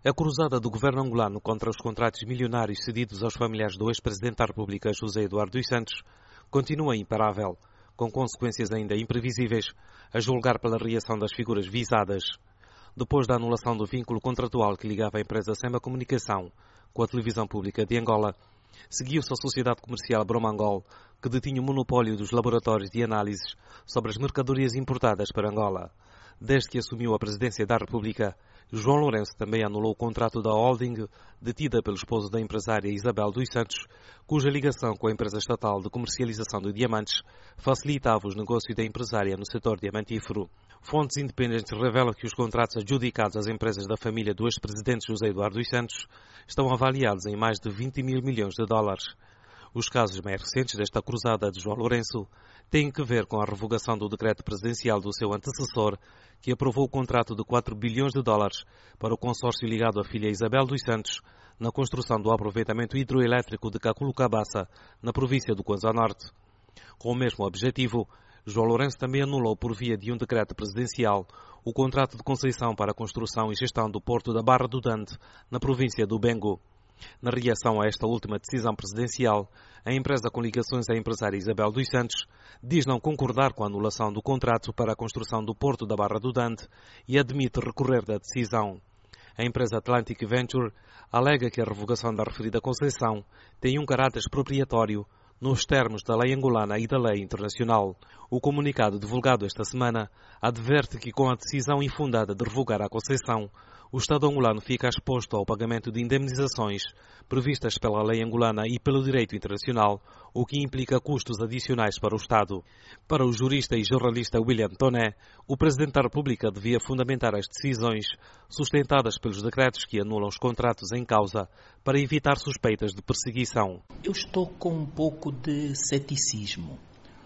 A cruzada do governo angolano contra os contratos milionários cedidos aos familiares do ex-presidente da República, José Eduardo dos Santos, continua imparável, com consequências ainda imprevisíveis, a julgar pela reação das figuras visadas. Depois da anulação do vínculo contratual que ligava a empresa Sema Comunicação com a televisão pública de Angola, seguiu-se a sociedade comercial Bromangol, que detinha o monopólio dos laboratórios de análises sobre as mercadorias importadas para Angola. Desde que assumiu a presidência da República, João Lourenço também anulou o contrato da holding detida pelo esposo da empresária Isabel dos Santos, cuja ligação com a empresa estatal de comercialização de diamantes facilitava os negócios da empresária no setor diamantífero. Fontes independentes revelam que os contratos adjudicados às empresas da família do ex-presidente José Eduardo dos Santos estão avaliados em mais de 20 mil milhões de dólares. Os casos mais recentes desta cruzada de João Lourenço têm que ver com a revogação do decreto presidencial do seu antecessor, que aprovou o contrato de 4 bilhões de dólares para o consórcio ligado à filha Isabel dos Santos na construção do aproveitamento hidroelétrico de Caculucabaça, na província do Kwanza Norte. Com o mesmo objetivo, João Lourenço também anulou por via de um decreto presidencial o contrato de concessão para a construção e gestão do porto da Barra do Dante, na província do Bengo. Na reação a esta última decisão presidencial, a empresa com ligações à empresária Isabel dos Santos diz não concordar com a anulação do contrato para a construção do porto da Barra do Dante e admite recorrer da decisão. A empresa Atlantic Venture alega que a revogação da referida concessão tem um caráter expropriatório nos termos da lei angolana e da lei internacional. O comunicado divulgado esta semana adverte que com a decisão infundada de revogar a concessão, o Estado angolano fica exposto ao pagamento de indemnizações previstas pela lei angolana e pelo direito internacional, o que implica custos adicionais para o Estado. Para o jurista e jornalista William Toné, o Presidente da República devia fundamentar as decisões sustentadas pelos decretos que anulam os contratos em causa para evitar suspeitas de perseguição. Eu estou com um pouco de ceticismo,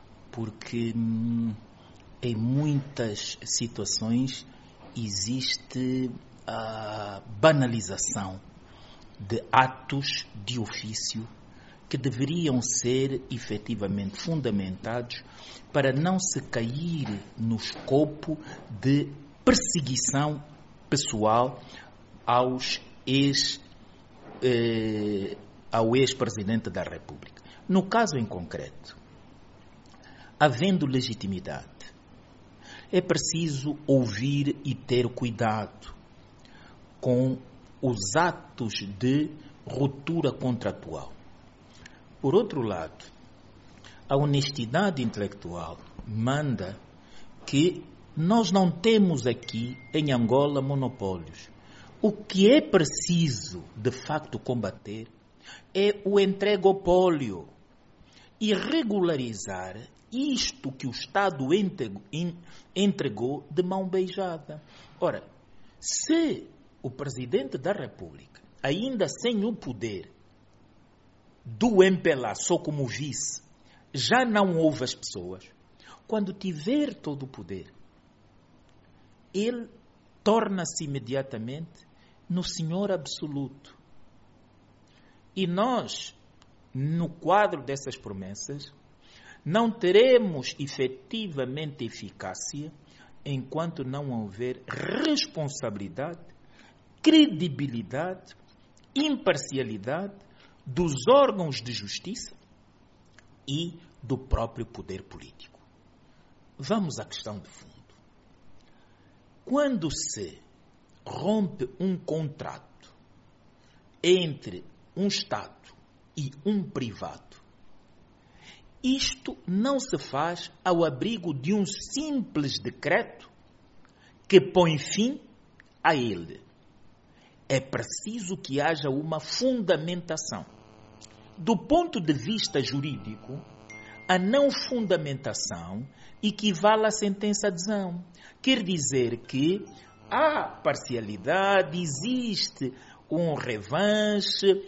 porque em muitas situações existe a banalização de atos de ofício que deveriam ser efetivamente fundamentados para não se cair no escopo de perseguição pessoal ao ex-presidente da República. No caso em concreto, havendo legitimidade, é preciso ouvir e ter cuidado com os atos de ruptura contratual. Por outro lado, a honestidade intelectual manda que nós não temos aqui em Angola monopólios. O que é preciso, de facto, combater é o entregopólio e regularizar isto que o Estado entregou de mão beijada. Ora, se o Presidente da República, ainda sem o poder do MPLA só como vice, já não ouve as pessoas, quando tiver todo o poder, ele torna-se imediatamente no senhor absoluto. E nós, no quadro dessas promessas, não teremos efetivamente eficácia enquanto não houver responsabilidade, credibilidade, imparcialidade dos órgãos de justiça e do próprio poder político. Vamos à questão de fundo. Quando se rompe um contrato entre um Estado e um privado, isto não se faz ao abrigo de um simples decreto que põe fim a ele. É preciso que haja uma fundamentação. Do ponto de vista jurídico, a não fundamentação equivale à sentença de adesão. Quer dizer que há parcialidade, existe um revanche,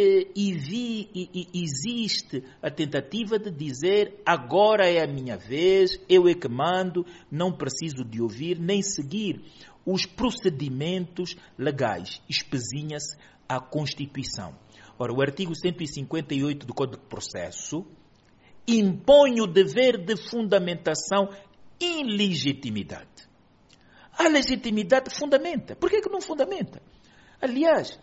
existe a tentativa de dizer agora é a minha vez, eu é que mando, não preciso de ouvir nem seguir os procedimentos legais. Espezinha-se a Constituição. Ora, o artigo 158 do Código de Processo impõe o dever de fundamentação e legitimidade. A legitimidade fundamenta. Por que não fundamenta? Aliás,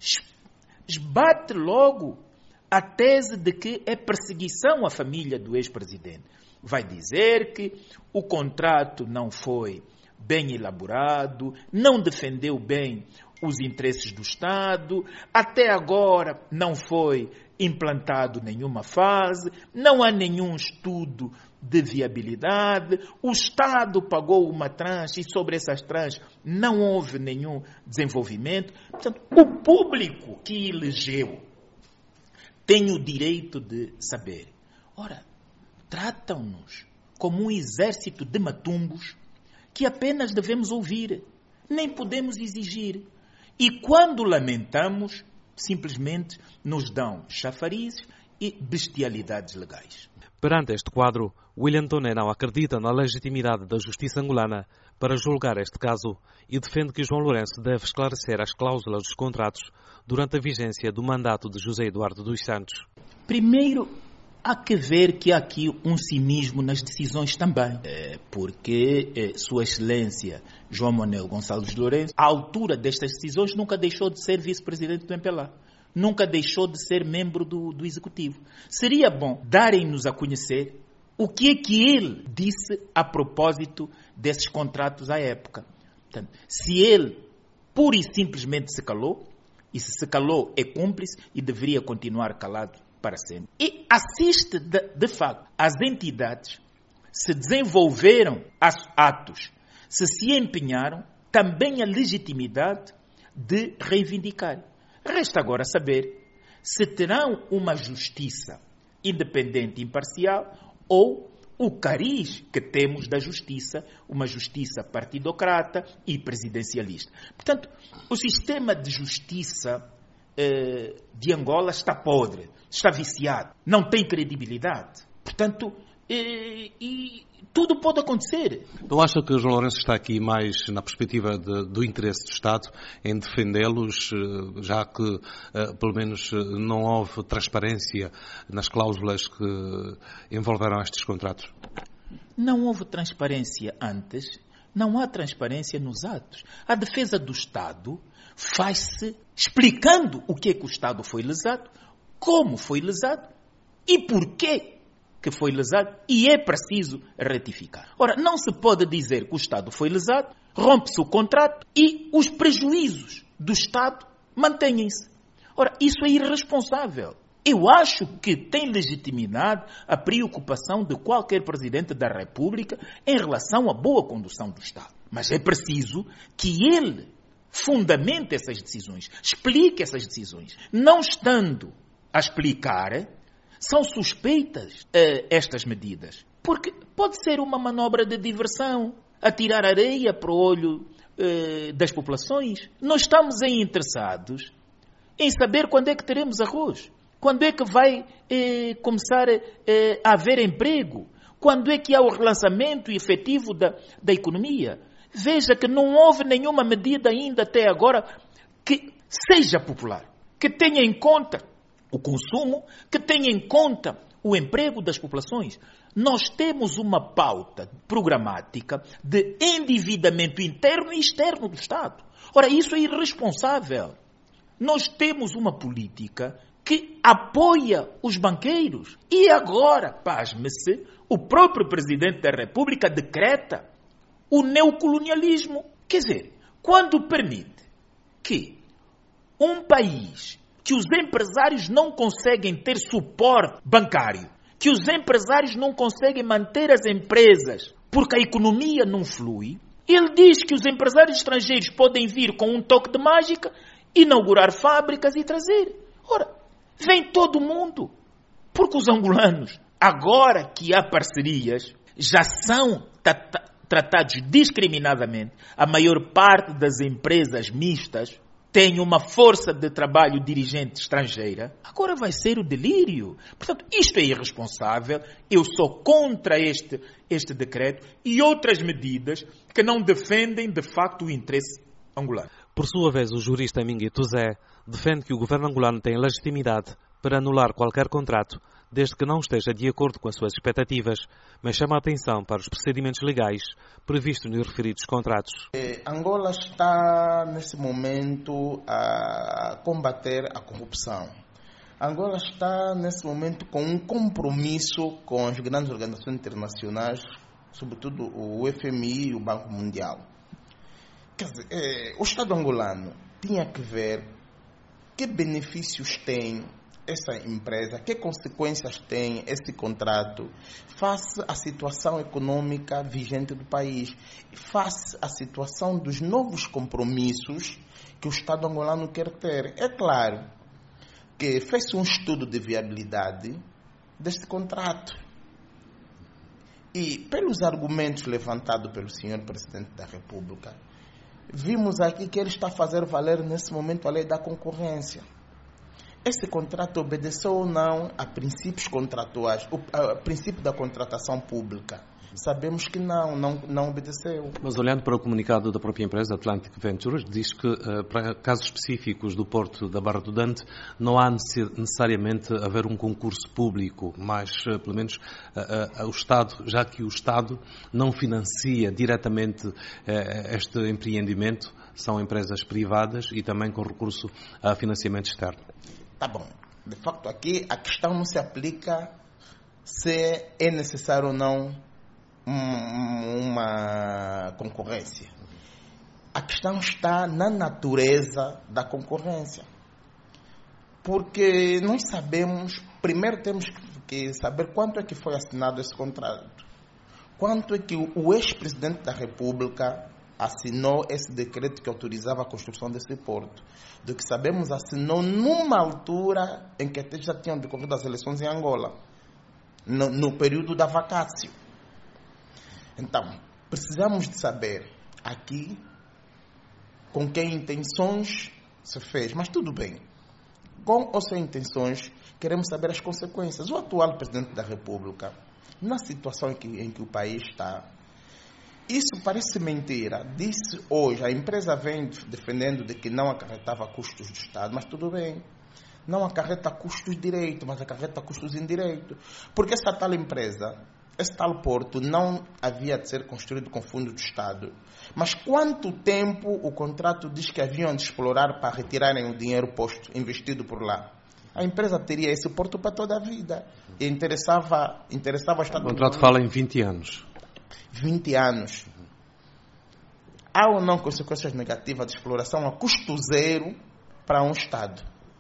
esbate logo a tese de que é perseguição à família do ex-presidente. Vai dizer que o contrato não foi bem elaborado, não defendeu bem os interesses do Estado, até agora não foi implantado nenhuma fase, não há nenhum estudo de viabilidade, o Estado pagou uma tranche e sobre essas tranches não houve nenhum desenvolvimento. Portanto, o público que elegeu tem o direito de saber. Ora, tratam-nos como um exército de matumbos que apenas devemos ouvir, nem podemos exigir. E quando lamentamos, simplesmente nos dão chafarizes e bestialidades legais. Perante este quadro, William Toné não acredita na legitimidade da justiça angolana para julgar este caso e defende que João Lourenço deve esclarecer as cláusulas dos contratos durante a vigência do mandato de José Eduardo dos Santos. Primeiro, há que ver que há aqui um cinismo nas decisões também, porque Sua Excelência João Manuel Gonçalves Lourenço, à altura destas decisões, nunca deixou de ser vice-presidente do MPLA. Nunca deixou de ser membro do Executivo. Seria bom darem-nos a conhecer o que é que ele disse a propósito desses contratos à época. Portanto, se ele pura e simplesmente se calou, e se calou é cúmplice e deveria continuar calado para sempre. E assiste, de facto, as entidades se desenvolveram atos, se empenharam, também a legitimidade de reivindicar. Resta agora saber se terão uma justiça independente e imparcial ou o cariz que temos da justiça, uma justiça partidocrata e presidencialista. Portanto, o sistema de justiça de Angola está podre, está viciado, não tem credibilidade. Portanto, e tudo pode acontecer. Não acha que João Lourenço está aqui mais na perspectiva do interesse do Estado em defendê-los, já que pelo menos não houve transparência nas cláusulas que envolveram estes contratos? Não houve transparência antes, não há transparência nos atos. A defesa do Estado faz-se explicando o que é que o Estado foi lesado, como foi lesado e porquê que foi lesado, e é preciso retificar. Ora, não se pode dizer que o Estado foi lesado, rompe-se o contrato e os prejuízos do Estado mantêm-se. Ora, isso é irresponsável. Eu acho que tem legitimidade a preocupação de qualquer Presidente da República em relação à boa condução do Estado. Mas é preciso que ele fundamente essas decisões, explique essas decisões. Não estando a explicar, são suspeitas estas medidas. Porque pode ser uma manobra de diversão, atirar areia para o olho das populações. Nós estamos interessados em saber quando é que teremos arroz, quando é que vai começar a haver emprego, quando é que há o relançamento efetivo da economia. Veja que não houve nenhuma medida ainda até agora que seja popular, que tenha em conta o consumo, que tenha em conta o emprego das populações. Nós temos uma pauta programática de endividamento interno e externo do Estado. Ora, isso é irresponsável. Nós temos uma política que apoia os banqueiros. E agora, pasme-se, o próprio Presidente da República decreta o neocolonialismo. Quer dizer, quando permite que um país que os empresários não conseguem ter suporte bancário, que os empresários não conseguem manter as empresas porque a economia não flui, ele diz que os empresários estrangeiros podem vir com um toque de mágica, inaugurar fábricas e trazer. Ora, vem todo mundo. Porque os angolanos, agora que há parcerias, já são tratados discriminadamente. A maior parte das empresas mistas tem uma força de trabalho dirigente estrangeira. Agora vai ser o delírio. Portanto, isto é irresponsável. Eu sou contra este decreto e outras medidas que não defendem, de facto, o interesse angolano. Por sua vez, o jurista Minguito Zé defende que o governo angolano tem legitimidade para anular qualquer contrato, desde que não esteja de acordo com as suas expectativas, mas chama a atenção para os procedimentos legais previstos nos referidos contratos. Angola está, nesse momento, a combater a corrupção. Angola está, nesse momento, com um compromisso com as grandes organizações internacionais, sobretudo o FMI e o Banco Mundial. Quer dizer, o Estado angolano tinha que ver que benefícios tem essa empresa, que consequências tem esse contrato face à situação econômica vigente do país, face à situação dos novos compromissos que o Estado angolano quer ter. É claro que fez um estudo de viabilidade deste contrato. E, pelos argumentos levantados pelo senhor Presidente da República, vimos aqui que ele está a fazer valer nesse momento a lei da concorrência. Esse contrato obedeceu ou não a princípios contratuais, o princípio da contratação pública? Sabemos que não obedeceu. Mas olhando para o comunicado da própria empresa, Atlantic Ventures, diz que para casos específicos do Porto da Barra do Dante não há necessariamente haver um concurso público, mas pelo menos o Estado, já que o Estado não financia diretamente este empreendimento, são empresas privadas e também com recurso a financiamento externo. Tá bom. De facto, aqui a questão não se aplica se é necessário ou não uma concorrência. A questão está na natureza da concorrência. Porque nós sabemos, primeiro temos que saber quanto é que foi assinado esse contrato. Quanto é que o ex-presidente da República assinou esse decreto que autorizava a construção desse porto. Do que sabemos, assinou numa altura em que até já tinham decorrido as eleições em Angola, no período da vacácio. Então, precisamos de saber aqui com que intenções se fez, mas tudo bem. Com ou sem intenções, queremos saber as consequências. O atual presidente da República, na situação em que o país está, isso parece mentira. Disse hoje, a empresa vem defendendo de que não acarretava custos do Estado, mas tudo bem. Não acarreta custos direitos, mas acarreta custos indiretos. Porque essa tal empresa, esse tal porto, não havia de ser construído com fundo do Estado. Mas quanto tempo o contrato diz que haviam de explorar para retirarem o dinheiro posto, investido por lá? A empresa teria esse porto para toda a vida. E interessava o Estado. O contrato fala em 20 anos. 20 anos. Há ou não consequências negativas de exploração a custo zero para um Estado?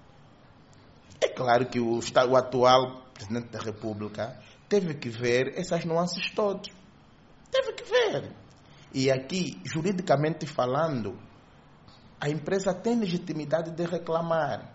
É claro que o atual Presidente da República teve que ver essas nuances todas. Teve que ver. E aqui, juridicamente falando, a empresa tem legitimidade de reclamar.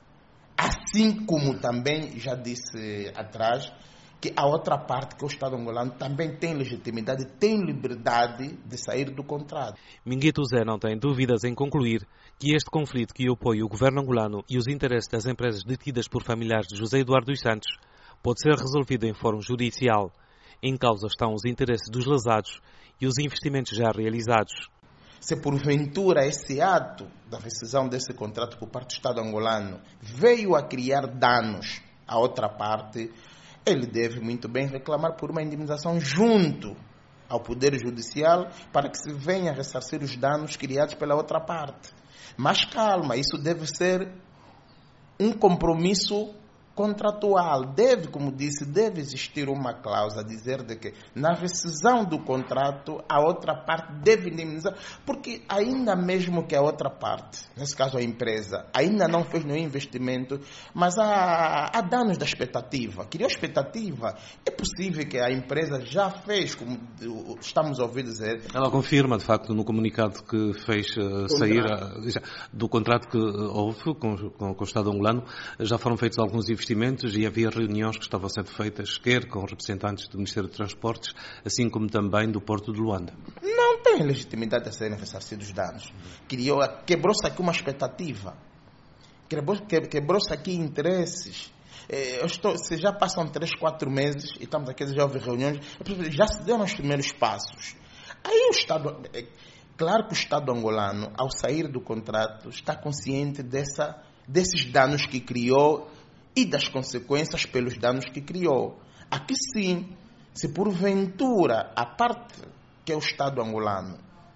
Assim como também já disse atrás, que a outra parte, que é o Estado angolano, também tem legitimidade, tem liberdade de sair do contrato. Minguito Zé não tem dúvidas em concluir que este conflito que opõe o governo angolano e os interesses das empresas detidas por familiares de José Eduardo dos Santos pode ser resolvido em fórum judicial. Em causa estão os interesses dos lesados e os investimentos já realizados. Se porventura esse ato da rescisão desse contrato por parte do Estado angolano veio a criar danos à outra parte, ele deve muito bem reclamar por uma indemnização junto ao Poder Judicial para que se venha a ressarcir os danos criados pela outra parte. Mas calma, isso deve ser um compromisso contratual. Deve, como disse, deve existir uma cláusula a dizer de que na rescisão do contrato a outra parte deve indemnizar, porque ainda mesmo que a outra parte, nesse caso a empresa, ainda não fez nenhum investimento, mas há danos da expectativa. Criou expectativa. É possível que a empresa já fez, como estamos a ouvir dizer. Ela confirma, de facto, no comunicado que fez sair do contrato que houve com o Estado angolano, já foram feitos alguns investimentos e havia reuniões que estavam sendo feitas, quer com representantes do Ministério dos Transportes, assim como também do Porto de Luanda. Não tem legitimidade a serem ressarcidos os danos. Quebrou-se aqui uma expectativa. Quebrou-se aqui interesses. Se já passam 3, 4 meses e estamos aqui, já houve reuniões, já se deram os primeiros passos. Aí o Estado... Claro que o Estado angolano, ao sair do contrato, está consciente desses danos que criou e das consequências pelos danos que criou. Aqui sim, se porventura a parte que é o Estado angolano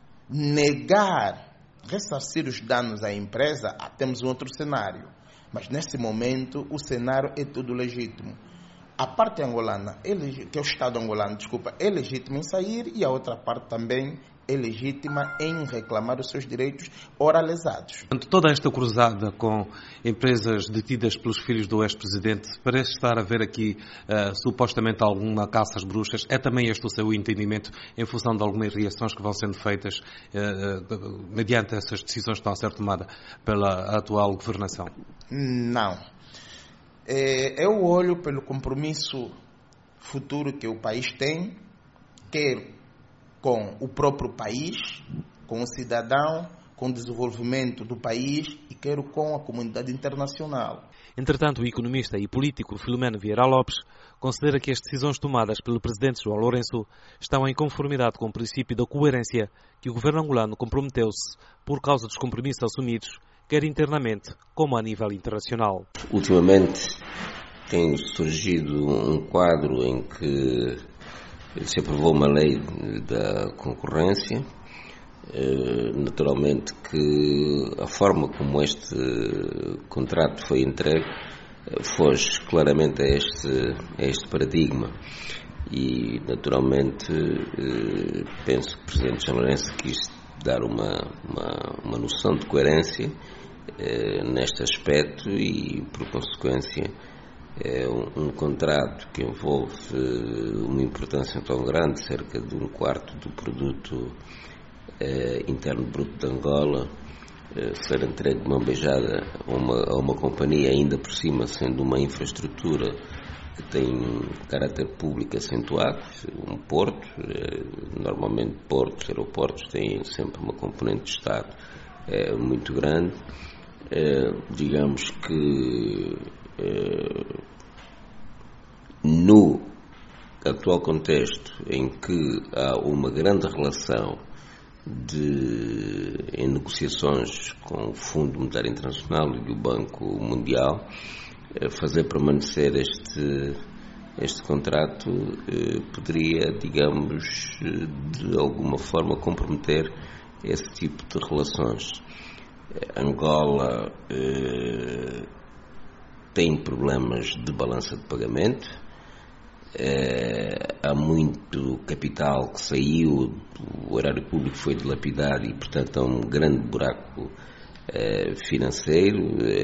negar ressarcir os danos à empresa, temos um outro cenário. Mas nesse momento o cenário é tudo legítimo. A parte angolana, que é o Estado angolano, é legítimo em sair, e a outra parte também é legítima em reclamar os seus direitos ora lesados. Toda esta cruzada com empresas detidas pelos filhos do ex-presidente, parece estar a haver aqui supostamente alguma caça às bruxas. É também este o seu entendimento em função de algumas reações que vão sendo feitas mediante essas decisões que estão a ser tomadas pela atual governação? Não. Eu olho pelo compromisso futuro que o país tem, quer com o próprio país, com o cidadão, com o desenvolvimento do país e quero com a comunidade internacional. Entretanto, o economista e político Filomeno Vieira Lopes considera que as decisões tomadas pelo presidente João Lourenço estão em conformidade com o princípio da coerência que o governo angolano comprometeu-se por causa dos compromissos assumidos, quer internamente como a nível internacional. Ultimamente tem surgido um quadro em que se aprovou uma lei da concorrência. Naturalmente que a forma como este contrato foi entregue foge claramente a este paradigma e naturalmente penso que o Presidente João Lourenço quis dar uma noção de coerência neste aspecto e por consequência é um contrato que envolve uma importância tão grande, cerca de 1/4 do produto interno bruto de Angola, ser entregue de mão beijada a uma companhia, ainda por cima sendo uma infraestrutura que tem caráter público acentuado, um porto, normalmente portos, aeroportos têm sempre uma componente de Estado muito grande. Digamos que no atual contexto em que há uma grande relação em negociações com o Fundo Monetário Internacional e o Banco Mundial, fazer permanecer este contrato poderia, digamos, de alguma forma comprometer esse tipo de relações. Angola tem problemas de balança de pagamento, há muito capital que saiu, o erário público foi dilapidado e, portanto, há um grande buraco financeiro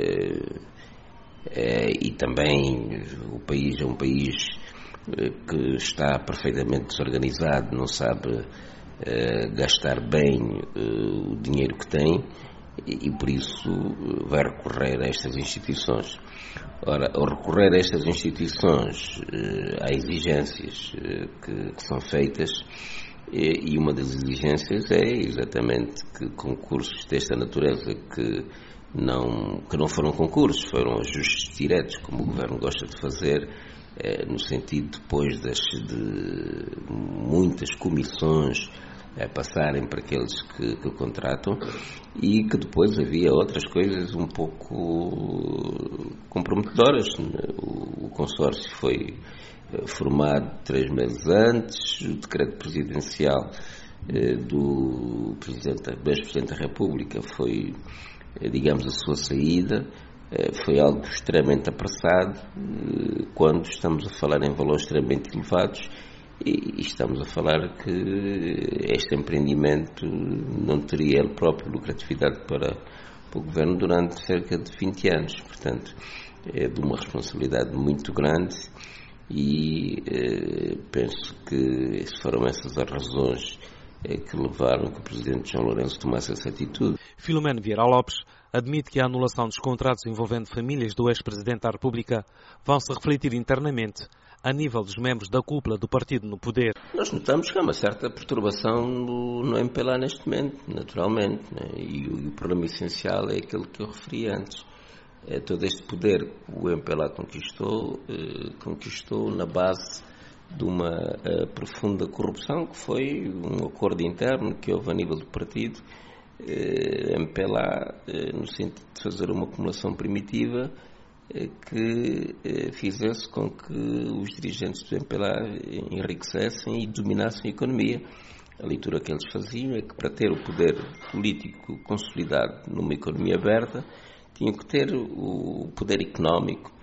e também o país é um país que está perfeitamente desorganizado, não sabe gastar bem o dinheiro que tem e por isso vai recorrer a estas instituições. Ora, ao recorrer a estas instituições, há exigências que são feitas e uma das exigências é exatamente que concursos desta natureza que não foram concursos, foram ajustes diretos, como o Governo gosta de fazer, no sentido depois de muitas comissões passarem para aqueles que contratam e que depois havia outras coisas um pouco comprometedoras. O consórcio foi formado 3 meses antes, o decreto presidencial do ex-Presidente da República foi, digamos, a sua saída. Foi algo extremamente apressado quando estamos a falar em valores extremamente elevados e estamos a falar que este empreendimento não teria ele próprio lucratividade para o Governo durante cerca de 20 anos. Portanto, é de uma responsabilidade muito grande e penso que foram essas as razões que levaram que o Presidente João Lourenço tomasse essa atitude. Filomeno Vieira Lopes admite que a anulação dos contratos envolvendo famílias do ex-presidente da República vão se refletir internamente a nível dos membros da cúpula do partido no poder. Nós notamos que há uma certa perturbação no MPLA neste momento, naturalmente, né? E o problema essencial é aquele que eu referi antes. Todo este poder que o MPLA conquistou na base de uma profunda corrupção, que foi um acordo interno que houve a nível do partido, MPLA, no sentido de fazer uma acumulação primitiva, que fizesse com que os dirigentes do MPLA enriquecessem e dominassem a economia. A leitura que eles faziam é que para ter o poder político consolidado numa economia aberta, tinham que ter o poder económico,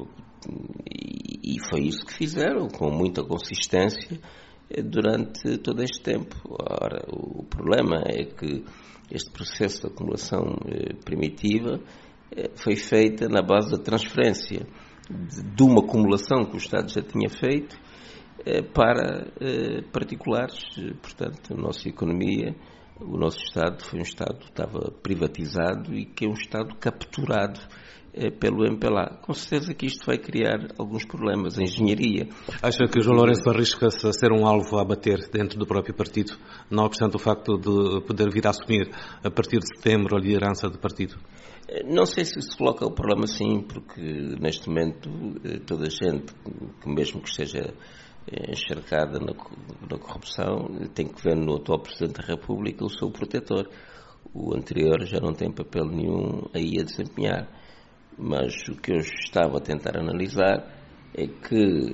e foi isso que fizeram, com muita consistência, durante todo este tempo. Ora, o problema é que este processo de acumulação primitiva foi feita na base da transferência de uma acumulação que o Estado já tinha feito para particulares. Portanto, a nossa economia, o nosso Estado foi um Estado que estava privatizado e que é um Estado capturado pelo MPLA. Com certeza que isto vai criar alguns problemas. A engenharia. Acha que João Lourenço arrisca-se a ser um alvo a bater dentro do próprio partido, não obstante o facto de poder vir a assumir, a partir de setembro, a liderança do partido? Não sei se se coloca o problema assim, porque neste momento toda a gente, mesmo que esteja encharcada na corrupção, tem que ver no atual Presidente da República o seu protetor. O anterior já não tem papel nenhum aí a desempenhar. Mas o que eu estava a tentar analisar é que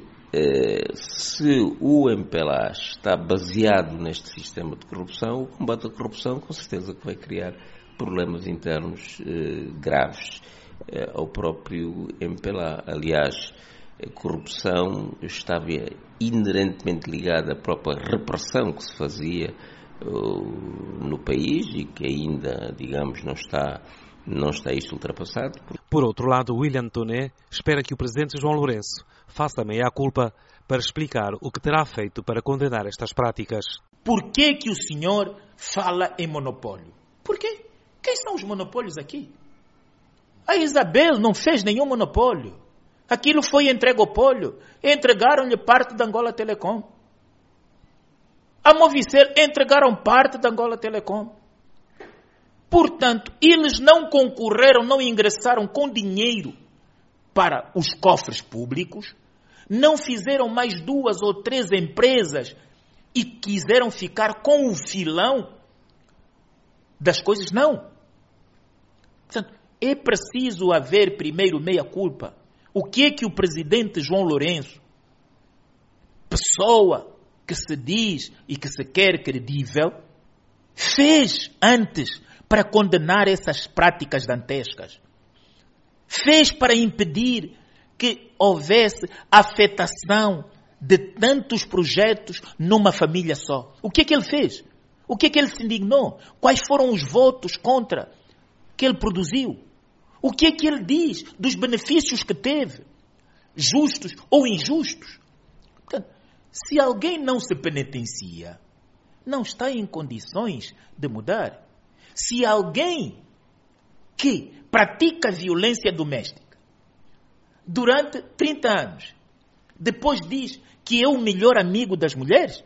se o MPLA está baseado neste sistema de corrupção, o combate à corrupção com certeza que vai criar problemas internos graves ao próprio MPLA. Aliás, a corrupção estava inerentemente ligada à própria repressão que se fazia no país e que ainda, digamos, não está isto ultrapassado. Por outro lado, William Toné espera que o presidente João Lourenço faça meia-culpa para explicar o que terá feito para condenar estas práticas. Por que o senhor fala em monopólio? Por quê? Quem são os monopólios aqui? A Isabel não fez nenhum monopólio. Aquilo foi entregopólio. Entregaram-lhe parte da Angola Telecom. A Movicel entregaram parte da Angola Telecom. Portanto, eles não concorreram, não ingressaram com dinheiro para os cofres públicos, não fizeram mais 2 ou 3 empresas e quiseram ficar com o filão das coisas, não. Portanto, é preciso haver primeiro meia-culpa. O que é que o presidente João Lourenço, pessoa que se diz e que se quer credível, fez antes para condenar essas práticas dantescas? Fez para impedir que houvesse afetação de tantos projetos numa família só? O que é que ele fez? O que é que ele se indignou? Quais foram os votos contra que ele produziu? O que é que ele diz dos benefícios que teve? Justos ou injustos? Portanto, se alguém não se penitencia, não está em condições de mudar. Se alguém que pratica violência doméstica durante 30 anos, depois diz que é o melhor amigo das mulheres?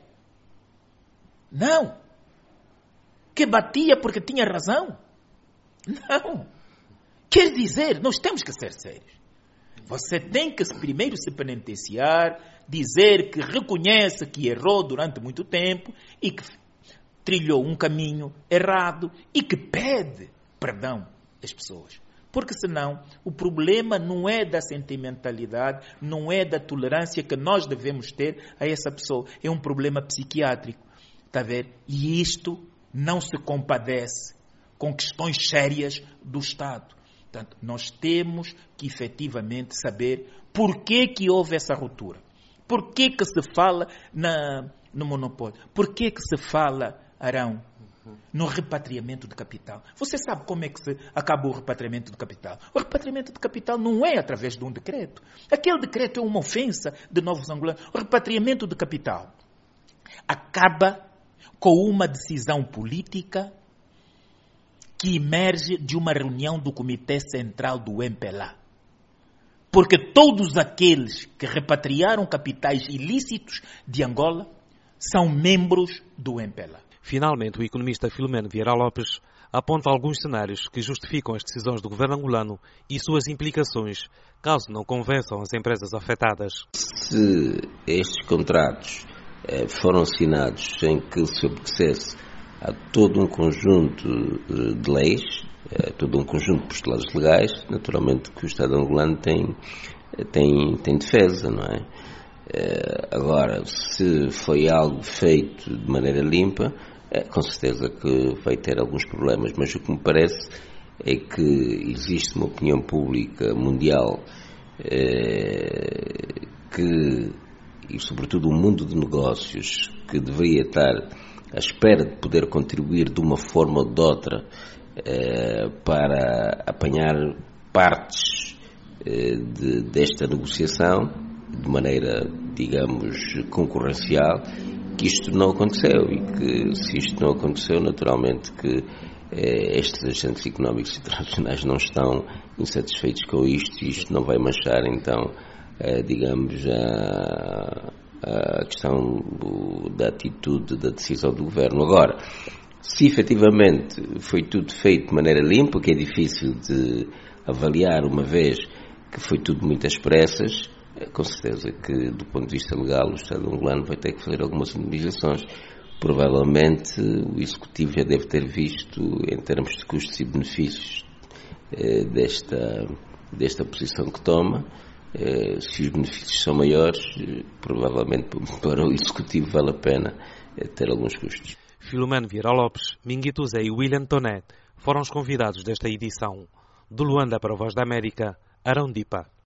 Não. Que batia porque tinha razão? Não. Quer dizer, nós temos que ser sérios. Você tem que primeiro se penitenciar, dizer que reconhece que errou durante muito tempo e que trilhou um caminho errado e que pede perdão às pessoas. Porque senão o problema não é da sentimentalidade, não é da tolerância que nós devemos ter a essa pessoa. É um problema psiquiátrico. Está a ver? E isto não se compadece com questões sérias do Estado. Portanto, nós temos que efetivamente saber por que houve essa ruptura. Por que se fala no monopólio? Por que se fala, Arão, no repatriamento de capital? Você sabe como é que se acabou o repatriamento de capital? O repatriamento de capital não é através de um decreto. Aquele decreto é uma ofensa de novos angolanos. O repatriamento de capital acaba com uma decisão política que emerge de uma reunião do Comitê Central do MPLA. Porque todos aqueles que repatriaram capitais ilícitos de Angola são membros do MPLA. Finalmente, o economista Filomeno Vieira Lopes aponta alguns cenários que justificam as decisões do governo angolano e suas implicações, caso não convençam as empresas afetadas. Se estes contratos foram assinados sem que se obedecesse há todo um conjunto de leis, todo um conjunto de postulados legais, naturalmente que o Estado angolano tem defesa, não é? Agora, se foi algo feito de maneira limpa, com certeza que vai ter alguns problemas, mas o que me parece é que existe uma opinião pública mundial e sobretudo o mundo de negócios que deveria estar à espera de poder contribuir de uma forma ou de outra para apanhar partes desta negociação de maneira, digamos, concorrencial, que isto não aconteceu e que se isto não aconteceu, naturalmente que estes agentes económicos internacionais não estão insatisfeitos com isto e isto não vai manchar então, digamos, a questão da atitude, da decisão do governo. Agora, se efetivamente foi tudo feito de maneira limpa, que é difícil de avaliar uma vez que foi tudo muito às pressas, com certeza que do ponto de vista legal o Estado angolano vai ter que fazer algumas indemnizações. Provavelmente o Executivo já deve ter visto em termos de custos e benefícios desta posição que toma. Se os benefícios são maiores, provavelmente para o Executivo vale a pena ter alguns custos. Filomeno Vieira Lopes, Minguito Zé e William Tonet foram os convidados desta edição. De Luanda para a Voz da América, Arão Dipa.